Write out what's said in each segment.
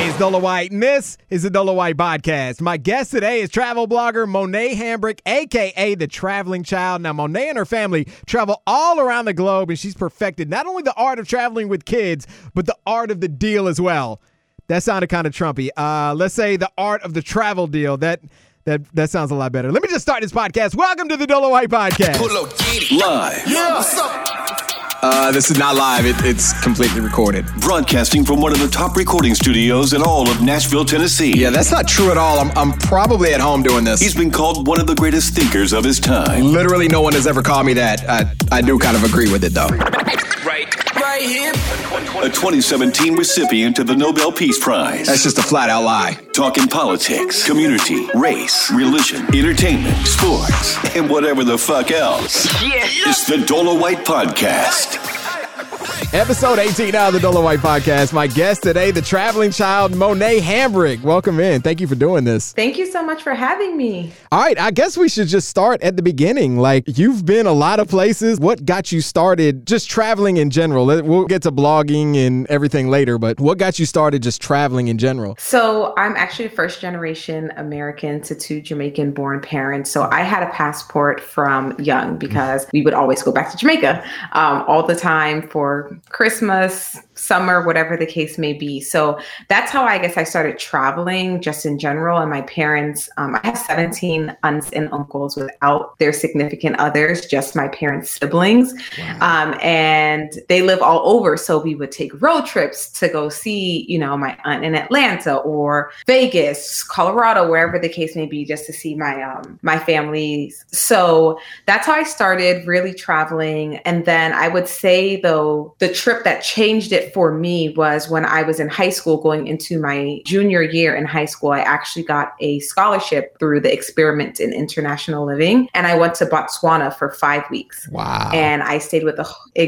Hey, it's Dolo White, and this is the Dolo White Podcast. My guest today is travel blogger Monet Hambrick, a.k.a. the Traveling Child. Now, Monet and her family travel all around the globe, and she's perfected not only the art of traveling with kids, but the art of the deal as well. That sounded kind of Trumpy. Let's say the art of the travel deal. That sounds a lot better. Let me just start this podcast. Welcome to the Dolo White Podcast. Live. Yeah, what's up? This is not live. It's completely recorded. Broadcasting from one of the top recording studios in all of Nashville, Tennessee. Yeah, that's not true at all. I'm probably at home doing this. He's been called one of the greatest thinkers of his time. Literally no one has ever called me that. I do kind of agree with it, though. Right here. A 2017 recipient of the Nobel Peace Prize. That's just a flat-out lie. Talking politics, community, race, religion, entertainment, sports, and whatever the fuck else. Yeah. It's the Dolo White Podcast. Episode 18 of the Dolo White Podcast. My guest today, the Traveling Child, Monet Hambrick. Welcome in. Thank you for doing this. Thank you so much for having me. All right, I guess we should just start at the beginning. Like, you've been a lot of places. What got you started just traveling in general? We'll get to blogging and everything later, but what got you started just traveling in general? So I'm actually a first generation American to two Jamaican born parents. So I had a passport from young because we would always go back to Jamaica all the time for Christmas, summer, whatever the case may be. So that's how I guess I started traveling just in general. And my parents, I have 17 aunts and uncles without their significant others, just my parents' siblings. Wow. And they live all over. So we would take road trips to go see, my aunt in Atlanta or Vegas, Colorado, wherever the case may be, just to see my families. So that's how I started really traveling. And then I would say, though, the trip that changed it for me was when I was in high school, going into my junior year in high school. I actually got a scholarship through the Experiment in International Living, and I went to Botswana for 5 weeks. Wow! And I stayed with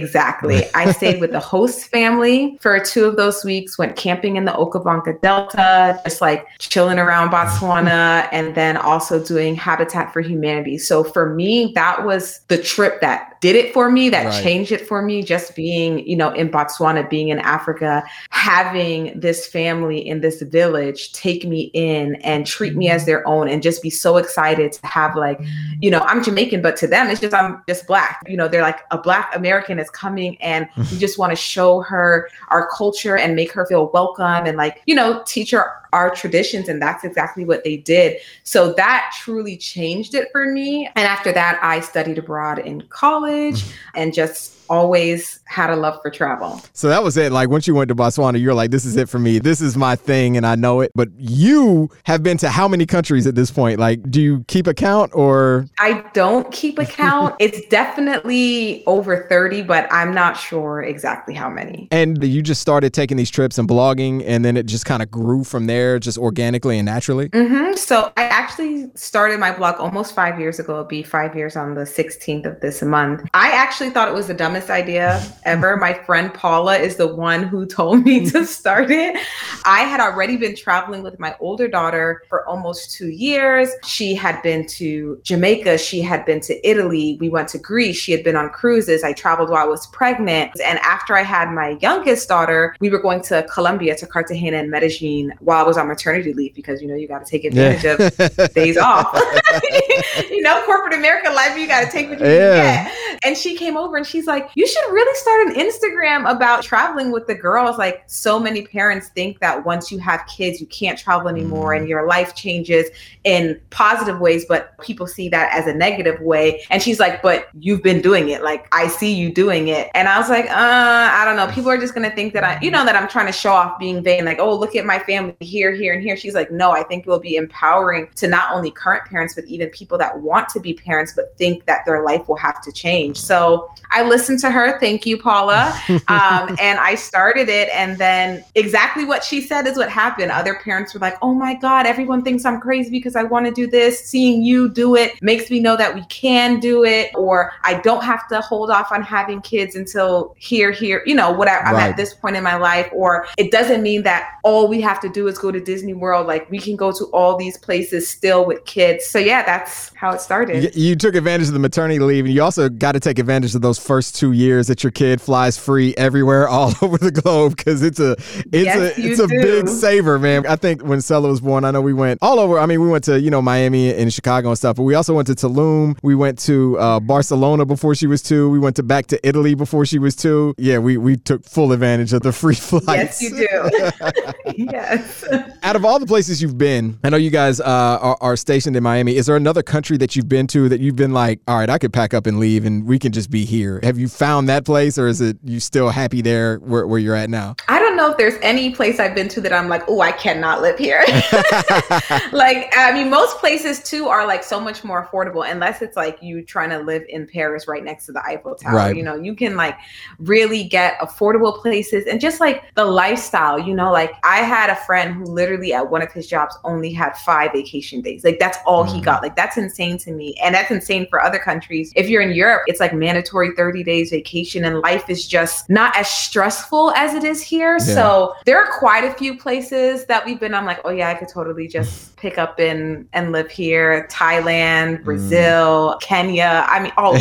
I stayed with the host family for 2 of those weeks. Went camping in the Okavango Delta, just like chilling around Botswana, and then also doing Habitat for Humanity. So for me, that was the trip that did it for me, that changed it for me. Just being, in Botswana, being in Africa, having this family in this village take me in and treat me as their own and just be so excited to have I'm Jamaican, but to them, it's just, I'm just Black. They're like, a Black American is coming and we just want to show her our culture and make her feel welcome and teach her our traditions. And that's exactly what they did. So that truly changed it for me. And after that, I studied abroad in college and just always had a love for travel. So that was it. Like, once you went to Botswana, you're like, this is it for me. This is my thing and I know it. But you have been to how many countries at this point? Like, do you keep a count or? I don't keep a count. It's definitely over 30, but I'm not sure exactly how many. And you just started taking these trips and blogging, and then it just kind of grew from there, just organically and naturally? Mm-hmm. So I actually started my blog almost 5 years ago. It'll be 5 years on the 16th of this month. I actually thought it was the dumbest idea ever. My friend Paula is the one who told me to start it. I had already been traveling with my older daughter for almost 2 years. She had been to Jamaica. She had been to Italy. We went to Greece. She had been on cruises. I traveled while I was pregnant. And after I had my youngest daughter, we were going to Colombia, to Cartagena and Medellin while I was on maternity leave, because, you got to take advantage of days off. Corporate America life, you got to take what you can get. And she came over and she's like, you should really start an Instagram about traveling with the girls. Like, so many parents think that once you have kids, you can't travel anymore and your life changes in positive ways, but people see that as a negative way. And she's like, but you've been doing it. Like, I see you doing it. And I was like, I don't know. People are just going to think that that I'm trying to show off being vain. Like, oh, look at my family here, here, and here. She's like, no, I think it will be empowering to not only current parents, but even people that want to be parents, but think that their life will have to change. So I listened to her. Thank you, Paula. And I started it. And then exactly what she said is what happened. Other parents were like, oh my God, everyone thinks I'm crazy because I want to do this. Seeing you do it makes me know that we can do it. Or I don't have to hold off on having kids until here, whatever. I'm at this point in my life. Or it doesn't mean that all we have to do is go to Disney World. Like, we can go to all these places still with kids. So yeah, that's how it started. You took advantage of the maternity leave, and you also got to take advantage of those first 2 years that your kid flies free everywhere all over the globe, because it's a big saver, man. I think when Sella was born, I know we went all over. I mean, we went to, Miami and Chicago and stuff, but we also went to Tulum. We went to Barcelona before she was 2. We went back to Italy before she was 2. Yeah, we took full advantage of the free flights. Yes, you do. Yes. Out of all the places you've been, I know you guys are stationed in Miami. Is there another country that you've been to that you've been like, all right, I could pack up and leave and we can just be here? Have you found that place, or is it you still happy there where you're at now? I don't know if there's any place I've been to that I'm like, oh, I cannot live here. Most places too are like so much more affordable, unless it's like you trying to live in Paris right next to the Eiffel Tower. Right. You can like really get affordable places, and just like the lifestyle, like I had a friend who literally at one of his jobs only had 5 vacation days. Like that's all he got. Like that's insane to me. And that's insane for other countries. If you're in Europe, it's like mandatory 30 days vacation, and life is just not as stressful as it is here. Yeah. So there are quite a few places that we've been. I'm like, oh yeah, I could totally just pick up and live here. Thailand, Brazil, Kenya. I mean, all of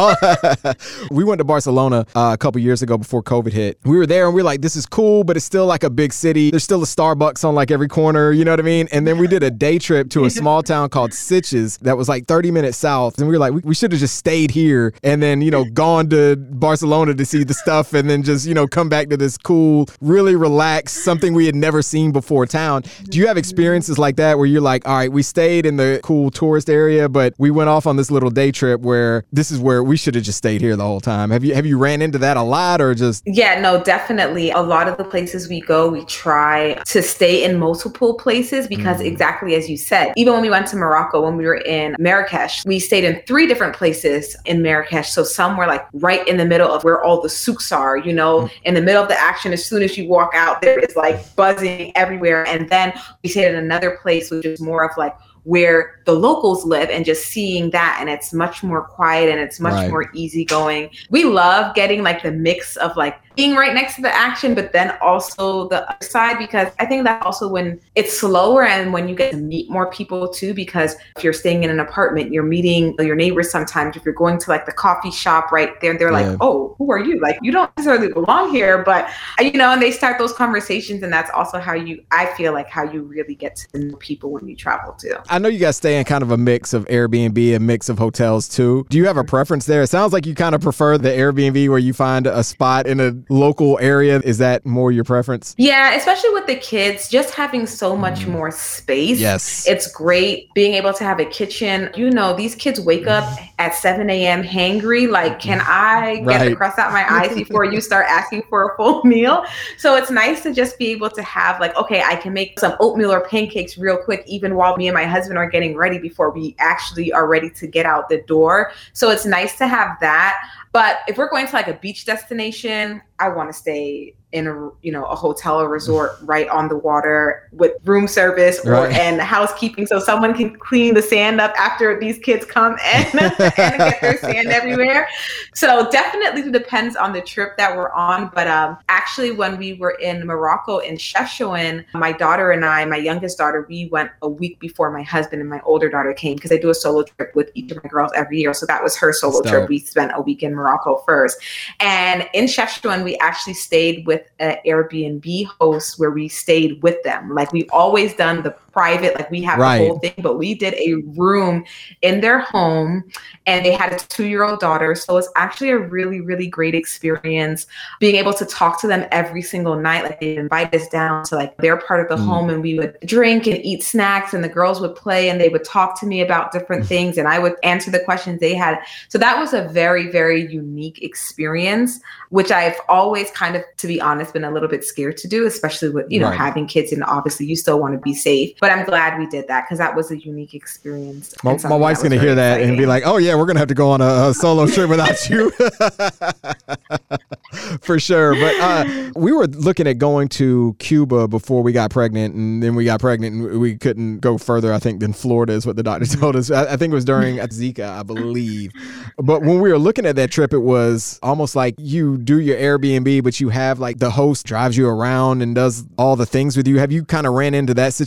them. We went to Barcelona a couple years ago before COVID hit. We were there and we were like, this is cool, but it's still like a big city. There's still a Starbucks on like every corner. You know what I mean? And then we did a day trip to a small town called Sitges that was like 30 minutes south. And we were like, we should have just stayed here and then, gone to Barcelona to see the stuff and then just, come back to this cool, really relaxed, something we had never seen before town. Do you have experiences like that where you're like, all right, we stayed in the cool tourist area, but we went off on this little day trip where this is where we should have just stayed here the whole time? Have you ran into that a lot, or just? Yeah, no, definitely. A lot of the places we go, we try to stay in multiple places because exactly as you said, even when we went to Morocco, when we were in Marrakesh, we stayed in 3 different places in Marrakesh. So some were like right in the middle of where all the souks are, in the middle of the action. As soon as you walk out, there is like buzzing everywhere. And then we stayed in another place, which is more of like where the locals live, and just seeing that, and it's much more quiet and it's much more easygoing. We love getting like the mix of like being right next to the action, but then also the other side, because I think that also when it's slower and when you get to meet more people too, because if you're staying in an apartment, you're meeting your neighbors sometimes. If you're going to like the coffee shop right there, they're like, oh, who are you? Like, you don't necessarily belong here, but and they start those conversations, and that's also how I feel like how you really get to know people when you travel too. I know you guys stay in kind of a mix of Airbnb, a mix of hotels too. Do you have a preference there? It sounds like you kind of prefer the Airbnb where you find a spot in a local area. Is that more your preference? Yeah, especially with the kids, just having so much more space. Yes. It's great being able to have a kitchen. These kids wake up at 7 a.m. hangry. Like, can I get the crust out my eyes before you start asking for a full meal? So it's nice to just be able to have like, okay, I can make some oatmeal or pancakes real quick, even while me and my husband are getting ready before we actually are ready to get out the door. So it's nice to have that. But if we're going to like a beach destination, I want to stay in a hotel or resort right on the water with room service and housekeeping, so someone can clean the sand up after these kids come and get their sand everywhere. So definitely depends on the trip that we're on. But actually, when we were in Morocco in Chefchaouen, my daughter and I, my youngest daughter, we went a week before my husband and my older daughter came, because I do a solo trip with each of my girls every year. So that was her solo trip. We spent a week in Morocco first. And in Chefchaouen, we actually stayed with an Airbnb host where we stayed with them. Like, we've always done the private, like we have the whole thing, but we did a room in their home, and they had a 2-year-old daughter. So it's actually a really, really great experience being able to talk to them every single night. Like, they invite us down to like their part of the home, and we would drink and eat snacks, and the girls would play, and they would talk to me about different things, and I would answer the questions they had. So that was a very, very unique experience, which I've always kind of, to be honest, been a little bit scared to do, especially with, having kids, and obviously you still want to be safe. But I'm glad we did that, because that was a unique experience. My wife's going to hear that and be like, oh yeah, we're going to have to go on a solo trip without you. For sure. But we were looking at going to Cuba before we got pregnant, and then we got pregnant and we couldn't go further, I think, than Florida is what the doctor told us. I think it was during Zika, I believe. But when we were looking at that trip, it was almost like you do your Airbnb, but you have like the host drives you around and does all the things with you. Have you kind of ran into that situation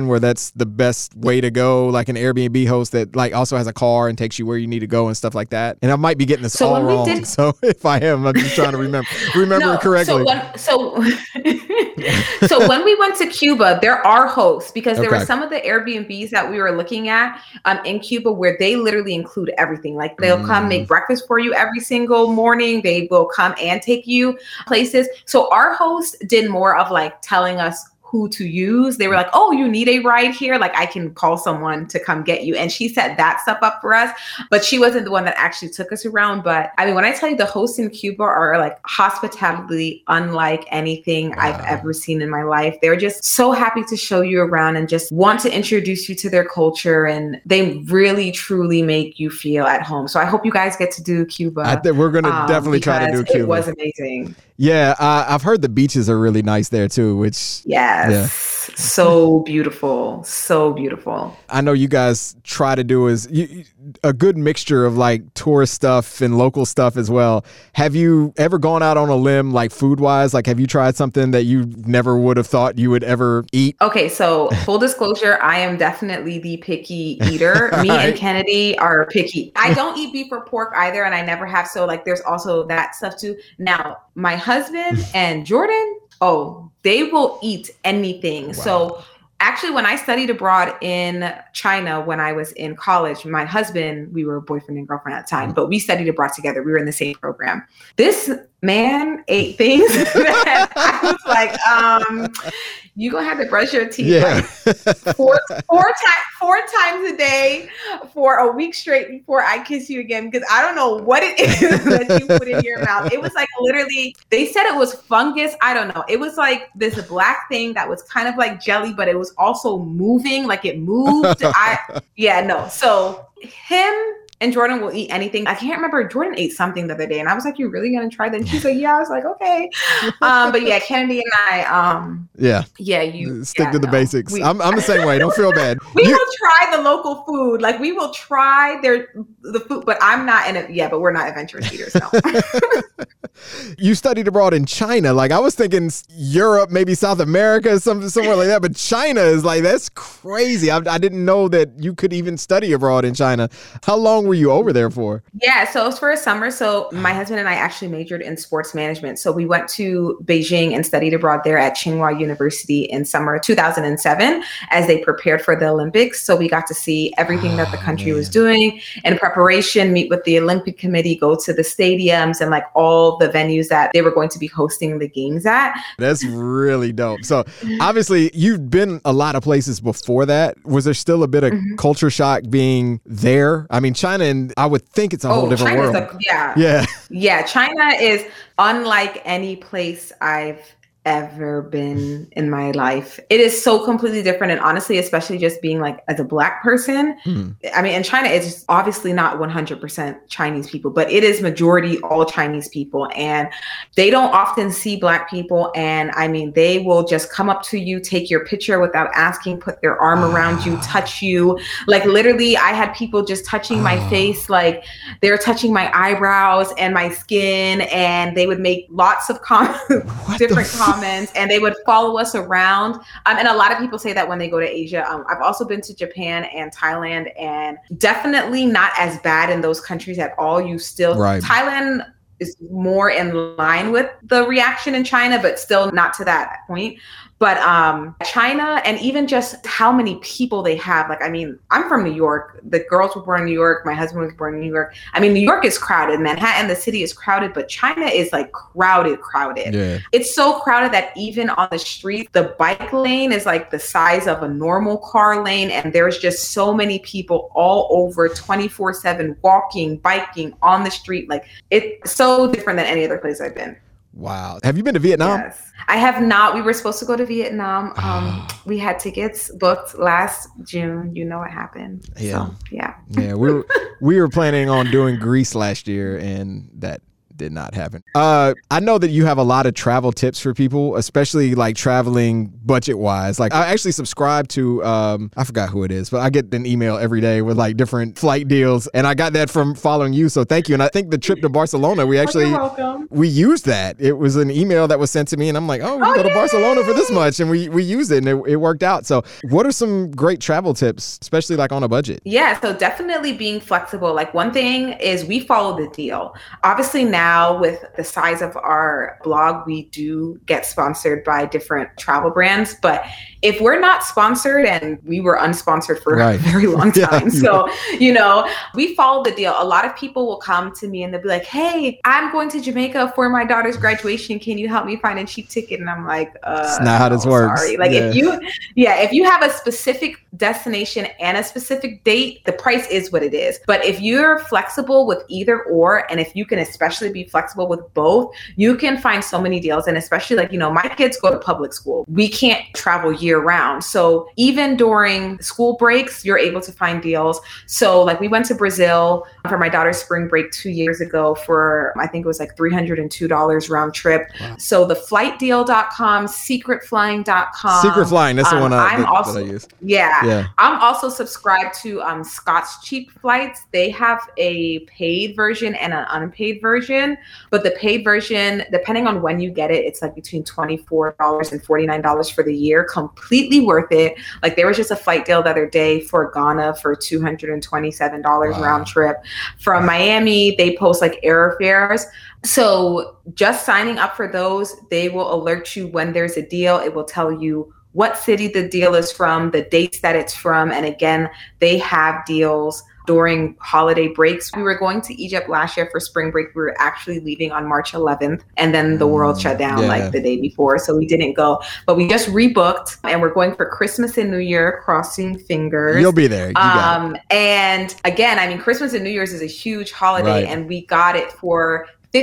where that's the best way to go, like an Airbnb host that like also has a car and takes you where you need to go and stuff like that? And I might be getting this all wrong. So if I am, I'm just trying to remember it correctly. So when we went to Cuba, there are hosts because there were some of the Airbnbs that we were looking at in Cuba where they literally include everything. Like they'll come make breakfast for you every single morning. They will come and take you places. So our host did more of like telling us who to use. They were like, oh, you need a ride here? Like I can call someone to come get you. And she set that stuff up for us, but she wasn't the one that actually took us around. But I mean, when I tell you the hosts in Cuba are like hospitality unlike anything I've ever seen in my life. They're just so happy to show you around and just want to introduce you to their culture. And they really, truly make you feel at home. So I hope you guys get to do Cuba. I think we're going to definitely try to do Cuba. It was amazing. Yeah, I've heard the beaches are really nice there too, which... Yes, so beautiful, so beautiful. I know you guys try to do a good mixture of like tourist stuff and local stuff as well. Have you ever gone out on a limb, like food-wise? Like, have you tried something that you never would have thought you would ever eat? Okay, so full disclosure, I am definitely the picky eater. Me and Kennedy are picky. I don't eat beef or pork either, and I never have. So like, there's also that stuff too. Now, my husband and Jordan, they will eat anything. Wow. So actually, when I studied abroad in China, when I was in college, my husband, we were boyfriend and girlfriend at the time, but we studied abroad together. We were in the same program. This man ate things that I was like, you gonna have to brush your teeth like four times a day for a week straight before I kiss you again, because I don't know what it is that you put in your mouth. It was like literally, they said it was fungus. I don't know. It was like this black thing that was kind of like jelly, but it was also moving, like it moved. So him and Jordan will eat anything. I can't remember. Jordan ate something the other day, and I was like, "You really gonna try that?" And she's like, "Yeah." I was like, "Okay." But yeah, Kennedy and I, you stick to the basics. I'm the same way. Don't feel bad. We will try the local food. Like we will try the food, but I'm not in it. Yeah, but we're not adventurous eaters. No. You studied abroad in China. Like I was thinking Europe, maybe South America, somewhere like that. But China is like, that's crazy. I didn't know that you could even study abroad in China. How long were you over there for? Yeah, so it was for a summer. So my husband and I actually majored in sports management. So we went to Beijing and studied abroad there at Tsinghua University in summer 2007 as they prepared for the Olympics. So we got to see everything that the country was doing in preparation, meet with the Olympic Committee, go to the stadiums and like all the venues that they were going to be hosting the games at. That's really dope. So obviously you've been a lot of places before that. Was there still a bit of culture shock being there? I mean, China, and I would think it's a whole different world. Yeah. China is unlike any place I've ever been in my life. It is so completely different. And honestly, especially just being like as a Black person, I mean, in China, it's obviously not 100% Chinese people, but it is majority all Chinese people. And they don't often see Black people. And I mean, they will just come up to you, take your picture without asking, put their arm around you, touch you. Like literally, I had people just touching my face, like they're touching my eyebrows and my skin. And they would make lots of different comments, and they would follow us around. And a lot of people say that when they go to Asia. I've also been to Japan and Thailand, and definitely not as bad in those countries at all. Thailand is more in line with the reaction in China, but still not to that point. But China, and even just how many people they have. Like, I mean, I'm from New York. The girls were born in New York. My husband was born in New York. I mean, New York is crowded. Manhattan, the city is crowded, but China is like crowded. Yeah. It's so crowded that even on the street, the bike lane is like the size of a normal car lane. And there's just so many people all over 24/7 walking, biking on the street. Like it's so different than any other place I've been. Wow. Have you been to Vietnam? Yes. I have not. We were supposed to go to Vietnam. We had tickets booked last June. You know what happened. Yeah. So, yeah. Yeah. We were planning on doing Greece last year, and that did not happen. I know that you have a lot of travel tips for people, especially like traveling budget-wise. Like I actually subscribe to, I forgot who it is, but I get an email every day with like different flight deals, and I got that from following you, so thank you. And I think the trip to Barcelona, we used that. It was an email that was sent to me, and I'm like, oh, we can go to Barcelona for this much, and we used it, and it worked out. So what are some great travel tips, especially like on a budget? Yeah, so definitely being flexible. Like one thing is we follow the deal. Obviously now with the size of our blog, we do get sponsored by different travel brands, but if we're not sponsored, and we were unsponsored for a very long time. So, we follow the deal. A lot of people will come to me and they'll be like, hey, I'm going to Jamaica for my daughter's graduation. Can you help me find a cheap ticket? And I'm like, it's not how this works. Sorry. Like if you have a specific destination and a specific date, the price is what it is. But if you're flexible with either or, and if you can especially be flexible with both, you can find so many deals. And especially like, my kids go to public school. We can't travel year round. So even during school breaks, you're able to find deals. So like we went to Brazil for my daughter's spring break 2 years ago for, I think it was like $302 round trip. Wow. So the flightdeal.com, secretflying.com. Secret Flying, that's the one that I use. Yeah. I'm also subscribed to Scott's Cheap Flights. They have a paid version and an unpaid version, but the paid version, depending on when you get it, it's like between $24 and $49 for the year. Completely worth it. Like there was just a flight deal the other day for Ghana for $227 round trip. From Miami, they post like airfares. So just signing up for those, they will alert you when there's a deal. It will tell you what city the deal is from, the dates that it's from. And again, they have deals during holiday breaks. We were going to Egypt last year for spring break. We were actually leaving on March 11th, and then the world shut down like the day before. So we didn't go, but we just rebooked, and we're going for Christmas and New Year, crossing fingers. You'll be there. You got it. And again, I mean, Christmas and New Year's is a huge holiday, and we got it for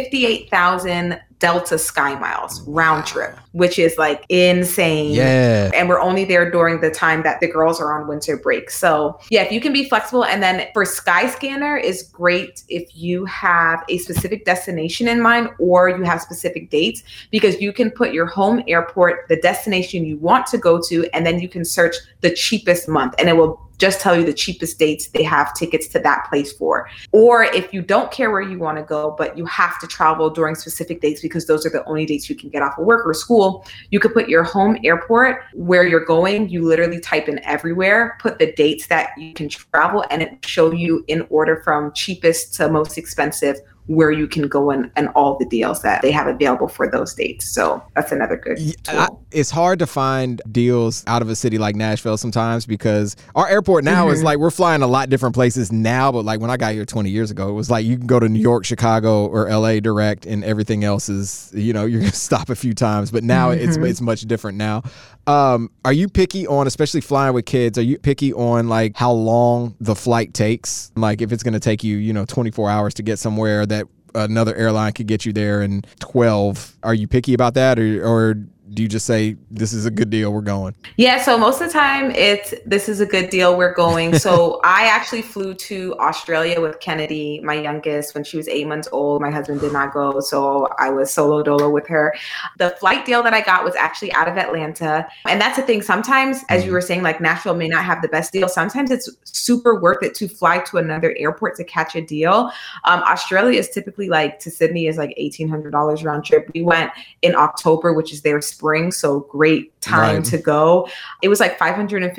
58,000 Delta Sky Miles round trip, which is like insane. Yeah. And we're only there during the time that the girls are on winter break. So yeah, if you can be flexible. And then for Skyscanner is great if you have a specific destination in mind or you have specific dates, because you can put your home airport, the destination you want to go to, and then you can search the cheapest month, and it will just tell you the cheapest dates they have tickets to that place for. Or if you don't care where you want to go, but you have to travel during specific dates because those are the only dates you can get off of work or school, you could put your home airport where you're going. You literally type in everywhere, put the dates that you can travel, and it will show you in order from cheapest to most expensive where you can go and all the deals that they have available for those dates. So that's another good tool. It's hard to find deals out of a city like Nashville sometimes because our airport now is like, we're flying a lot different places now, but like when I got here 20 years ago, it was like you can go to New York, Chicago, or LA direct, and everything else is, you're going to stop a few times, but now it's much different now. Are you picky on, especially flying with kids, are you picky on like how long the flight takes? Like if it's going to take you, 24 hours to get somewhere that another airline could get you there in 12, are you picky about that, or do you just say, this is a good deal, we're going? Yeah, so most of the time this is a good deal, we're going. So I actually flew to Australia with Kennedy, my youngest, when she was 8 months old. My husband did not go, so I was solo dolo with her. The flight deal that I got was actually out of Atlanta. And that's the thing, sometimes, as you were saying, like Nashville may not have the best deal. Sometimes it's super worth it to fly to another airport to catch a deal. Australia is typically like, to Sydney is like $1,800 round trip. We went in October, which is their spring, so great time to go. It was like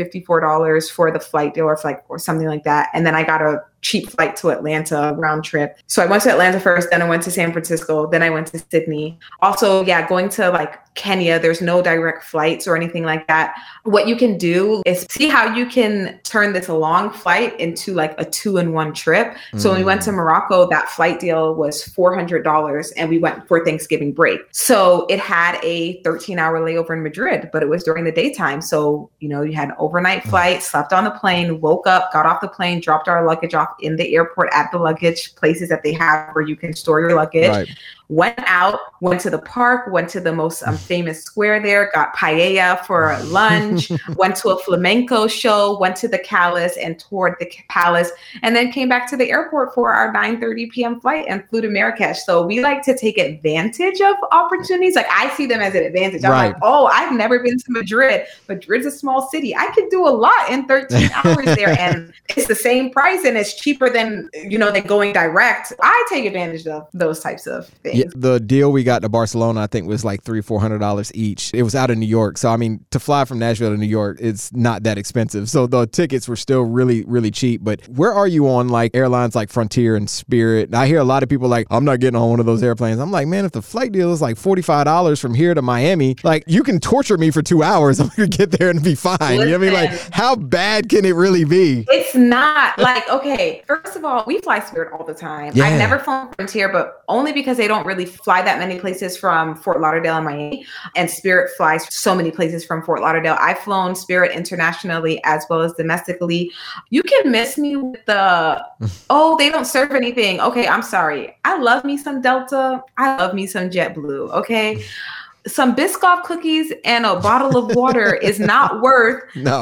$554 for the flight deal or something like that. And then I got a cheap flight to Atlanta round trip. So I went to Atlanta first, then I went to San Francisco, then I went to Sydney. Also, going to like Kenya, there's no direct flights or anything like that. What you can do is see how you can turn this long flight into like a 2-in-1 trip. So when we went to Morocco, that flight deal was $400 and we went for Thanksgiving break. So it had a 13-hour layover in Madrid, but it was during the daytime. So, you had an overnight flight, slept on the plane, woke up, got off the plane, dropped our luggage off off in the airport at the luggage places that they have where you can store your luggage. Right. Went out, went to the park, went to the most famous square there, got paella for lunch, went to a flamenco show, went to the Palace and toured the Palace, and then came back to the airport for our 9:30 p.m. flight and flew to Marrakesh. So we like to take advantage of opportunities. Like I see them as an advantage. I'm like, oh, I've never been to Madrid. Madrid's a small city. I could do a lot in 13 hours there, and it's the same price and it's cheaper than, than going direct. I take advantage of those types of things. Yeah, the deal we got to Barcelona, I think, was like $300-$400 each. It was out of New York. So, I mean, to fly from Nashville to New York, it's not that expensive. So the tickets were still really, really cheap. But where are you on like airlines like Frontier and Spirit? I hear a lot of people like, I'm not getting on one of those airplanes. I'm like, man, if the flight deal is like $45 from here to Miami, like you can torture me for 2 hours. I'm going to get there and be fine. Listen, you know what I mean? Like, how bad can it really be? It's not like, okay, first of all, we fly Spirit all the time. Yeah. I've never flown Frontier, but only because they don't really fly that many places from Fort Lauderdale and Miami, and Spirit flies so many places from Fort Lauderdale. I've flown Spirit internationally as well as domestically. You can miss me with the, oh, they don't serve anything. Okay, I'm sorry. I love me some Delta. I love me some JetBlue. Okay. Some Biscoff cookies and a bottle of water is not worth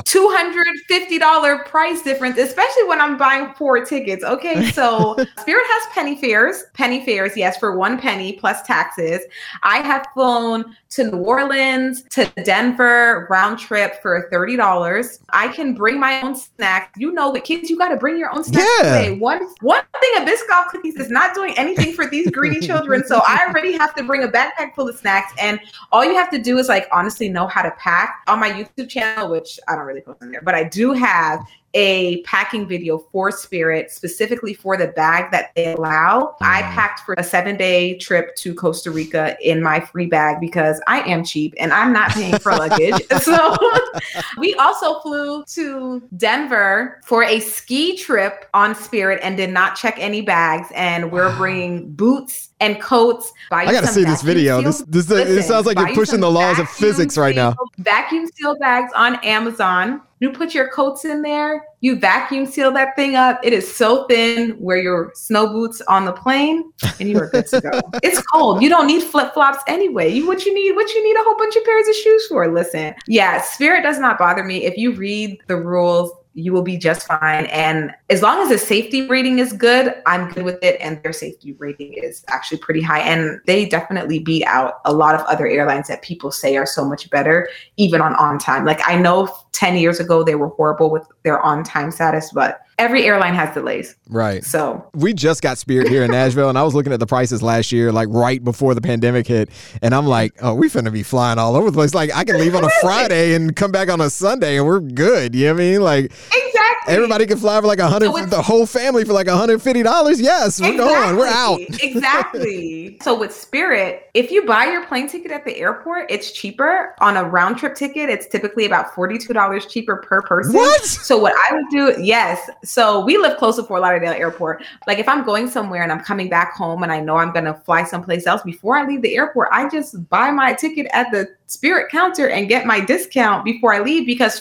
$250 price difference, especially when I'm buying 4 tickets. Okay, so Spirit has penny fares, yes, for 1 penny plus taxes. I have flown to New Orleans, to Denver, round trip for $30. I can bring my own snacks. With kids, you got to bring your own snacks today. One thing of Biscoff cookies is not doing anything for these greedy children. So I already have to bring a backpack full of snacks, and all you have to do is like honestly know how to pack. On my YouTube channel, which I don't really post on there, but I do have a packing video for Spirit specifically for the bag that they allow. I packed for a 7-day trip to Costa Rica in my free bag because I am cheap and I'm not paying for luggage. So we also flew to Denver for a ski trip on Spirit and did not check any bags. And we're bringing boots and coats. I got to see this video. This sounds like you're pushing the laws of physics right now. Vacuum seal bags on Amazon. You put your coats in there, you vacuum seal that thing up. It is so thin, wear your snow boots on the plane, and you are good to go. It's cold. You don't need flip-flops anyway. What you need a whole bunch of pairs of shoes for. Listen, yeah, Spirit does not bother me. If you read the rules, you will be just fine. And as long as the safety rating is good, I'm good with it. And their safety rating is actually pretty high. And they definitely beat out a lot of other airlines that people say are so much better, even on time. Like I know 10 years ago, they were horrible with their on-time status, but every airline has delays. Right. So we just got Spirit here in Nashville, and I was looking at the prices last year, like right before the pandemic hit. And I'm like, oh, we finna be flying all over the place. Like I can leave on a Friday and come back on a Sunday and we're good. You know what I mean? Like exactly. Everybody can fly for like the whole family for like $150. Yes, we're going. We're out. Exactly. So with Spirit, if you buy your plane ticket at the airport, it's cheaper. On a round trip ticket, it's typically about $42 cheaper per person. What? So what I would do, yes. So we live close to Fort Lauderdale Airport. Like if I'm going somewhere and I'm coming back home and I know I'm going to fly someplace else, before I leave the airport, I just buy my ticket at the Spirit counter and get my discount before I leave, because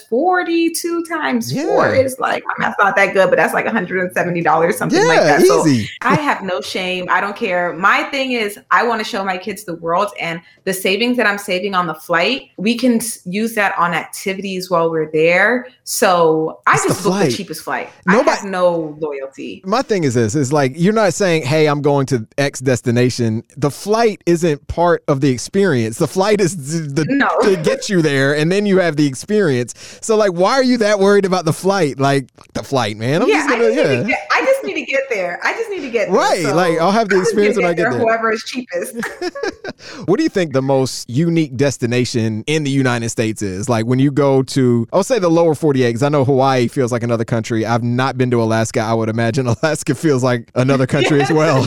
42 times 4 is like, that's not that good, but that's like $170, something like that. Easy. So I have no shame. I don't care. My thing is I want to show my kids the world, and the savings that I'm saving on the flight, we can use that on activities while we're there. So I just booked the cheapest flight. I have no loyalty. My thing is this, is like, you're not saying, hey, I'm going to X destination. The flight isn't part of the experience. The flight is to get you there, and then you have the experience. So like, why are you that worried about the flight? Like the flight, man. I just need to get there. Right. So like I'll have the experience when I get there. Whoever is cheapest. What do you think the most unique destination in the United States is? Like when you go to, I'll say the lower 48, because I know Hawaii feels like another country. I've not been to Alaska. I would imagine Alaska feels like another country as well.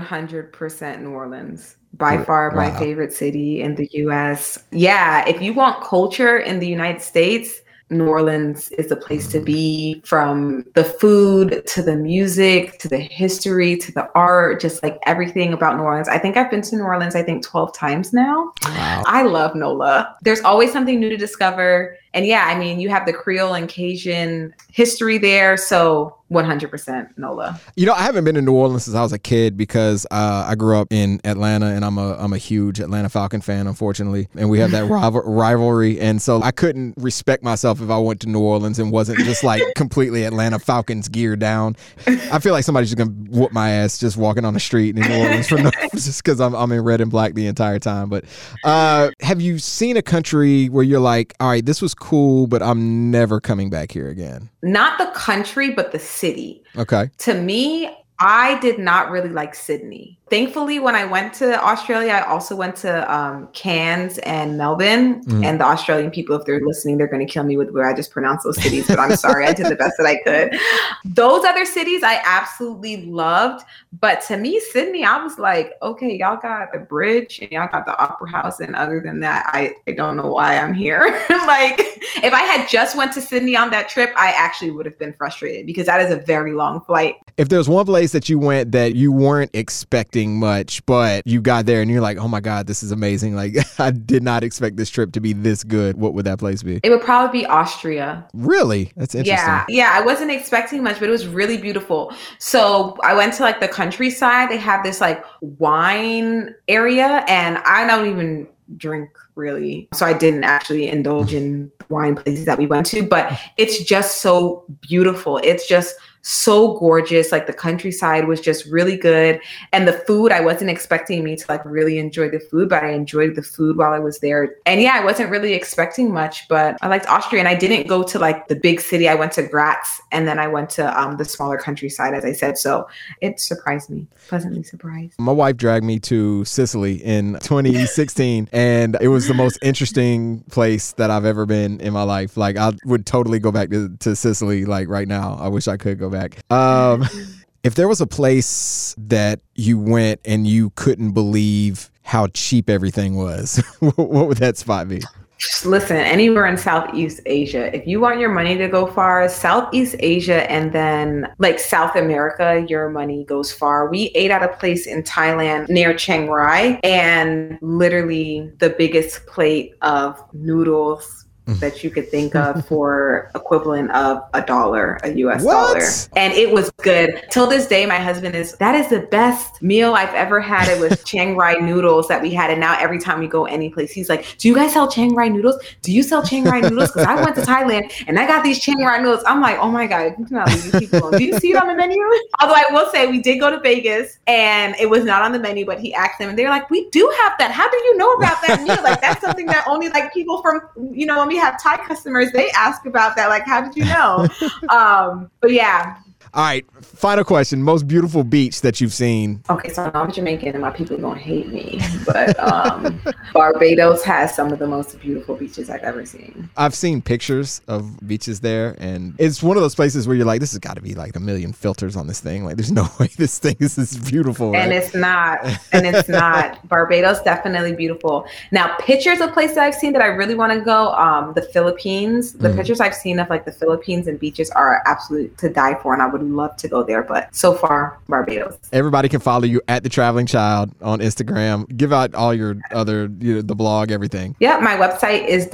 100% New Orleans. By far my favorite city in the U.S. Yeah, if you want culture in the United States, New Orleans is the place to be, from the food to the music to the history to the art, just like everything about New Orleans. I think I've been to New Orleans, 12 times now. Wow. I love NOLA. There's always something new to discover. And yeah, I mean, you have the Creole and Cajun history there. So 100% NOLA. You know, I haven't been to New Orleans since I was a kid because I grew up in Atlanta, and I'm a huge Atlanta Falcon fan, unfortunately. And we have that rivalry. And so I couldn't respect myself if I went to New Orleans and wasn't just like completely Atlanta Falcons gear down. I feel like somebody's just going to whoop my ass just walking on the street in New Orleans just because I'm in red and black the entire time. But have you seen a country where you're like, all right, this was cool, but I'm never coming back here again? Not the country, but the city. Okay. To me, I did not really like Sydney. Thankfully, when I went to Australia, I also went to Cairns and Melbourne. And the Australian people, if they're listening, they're going to kill me with where I just pronounced those cities. But I'm sorry, I did the best that I could. Those other cities I absolutely loved. But to me, Sydney, I was like, okay, y'all got the bridge and y'all got the Opera House. And other than that, I don't know why I'm here. Like, if I had just went to Sydney on that trip, I actually would have been frustrated because that is a very long flight. If there's one place that you went that you weren't expecting much, but you got there and you're like, oh my God, this is amazing. Like, I did not expect this trip to be this good. What would that place be? It would probably be Austria. Really? That's interesting. Yeah, I wasn't expecting much, but it was really beautiful. So I went to like the countryside. They have this like wine area, and I don't even drink really. So I didn't actually indulge in wine places that we went to, but it's just so beautiful. It's just so gorgeous. Like the countryside was just really good. And the food, I wasn't expecting me to like really enjoy the food, but I enjoyed the food while I was there. And yeah, I wasn't really expecting much, but I liked Austria. And I didn't go to like the big city. I went to Graz, and then I went to the smaller countryside, as I said. So it surprised me, pleasantly surprised. My wife dragged me to Sicily in 2016, and it was the most interesting place that I've ever been in my life. Like, I would totally go back to Sicily like right now. I wish I could go back. If there was a place that you went and you couldn't believe how cheap everything was, what would that spot be? Listen, anywhere in Southeast Asia, if you want your money to go far, Southeast Asia and then like South America, your money goes far. We ate at a place in Thailand near Chiang Rai, and literally the biggest plate of noodles that you could think of for equivalent of $1, a US dollar. And it was good. Till this day, my husband that is the best meal I've ever had. It was Chiang Rai noodles that we had. And now every time we go any place, he's like, do you guys sell Chiang Rai noodles? Do you sell Chiang Rai noodles? Because I went to Thailand and I got these Chiang Rai noodles. I'm like, oh my God, you cannot leave these people alone. Do you see it on the menu? Although I will say we did go to Vegas and it was not on the menu, but he asked them and they're like, we do have that. How do you know about that meal? Like, that's something that only like people from, you know, when we have Thai customers, they ask about that. Like, how did you know? But yeah. All right. Final question. Most beautiful beach that you've seen. Okay, so I'm Jamaican and my people are going to hate me. But Barbados has some of the most beautiful beaches I've ever seen. I've seen pictures of beaches there, and it's one of those places where you're like, this has got to be like a million filters on this thing. Like, there's no way this thing is this beautiful. Right? And it's not. And it's not. Barbados, definitely beautiful. Now, pictures of places I've seen that I really want to go, the Philippines. The pictures I've seen of like the Philippines and beaches are absolute to die for, and I would love to go there, but so far Barbados. Everybody can follow you at The Traveling Child on Instagram. Give out all your other, the blog, everything. Yeah, my website is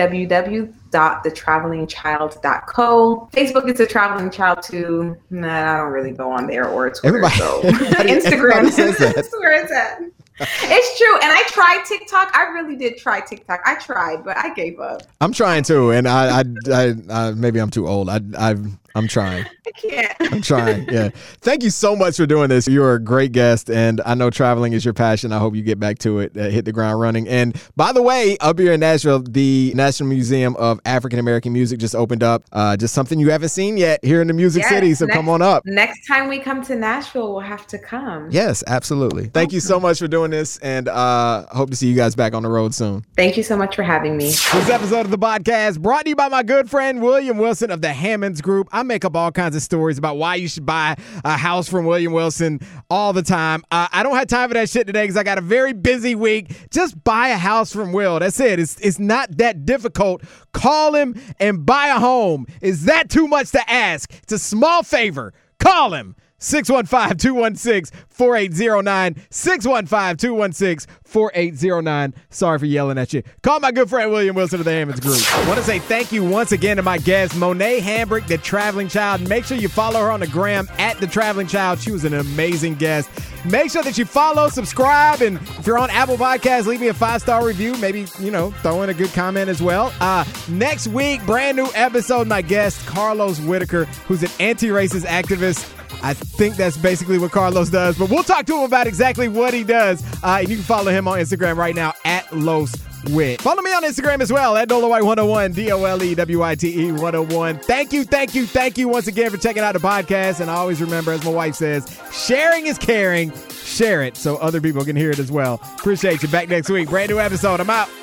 www.thetravelingchild.co. Facebook is The Traveling Child too. Nah, I don't really go on there, or Twitter. Instagram is where it's at. It's true. And I tried TikTok. I really did try TikTok. I tried, but I gave up. I'm trying too. And I maybe I'm too old. I'm trying. I can't. I'm trying. Yeah. Thank you so much for doing this. You're a great guest, and I know traveling is your passion. I hope you get back to it, hit the ground running. And by the way, up here in Nashville, the National Museum of African American Music just opened up. Just something you haven't seen yet here in the Music City. So come on up. Next time we come to Nashville, we'll have to come. Yes, absolutely. Thank you so much for doing this, and hope to see you guys back on the road soon. Thank you so much for having me. This episode of the podcast brought to you by my good friend William Wilson of the Hammonds Group. I make up all kinds of stories about why you should buy a house from William Wilson all the time. I don't have time for that shit today because I got a very busy week. Just buy a house from Will. That's it. It's not that difficult. Call him and buy a home. Is that too much to ask? It's a small favor. Call him. 615-216-4809. 615-216-4809. Sorry for yelling at you. Call my good friend William Wilson of the Hammonds Group. I want to say thank you once again to my guest, Monet Hambrick, the Traveling Child. Make sure you follow her on the gram at the Traveling Child. She was an amazing guest. Make sure that you follow, subscribe, and if you're on Apple Podcasts, leave me a 5-star review. Maybe, throw in a good comment as well. Next week, brand new episode, my guest, Carlos Whitaker, who's an anti-racist activist. I think that's basically what Carlos does, but we'll talk to him about exactly what he does. And you can follow him on Instagram right now at Los Wit. Follow me on Instagram as well at Dolewite101, DOLEWITE 101. Thank you once again for checking out the podcast. And I always remember, as my wife says, sharing is caring. Share it so other people can hear it as well. Appreciate you. Back next week. Brand new episode. I'm out.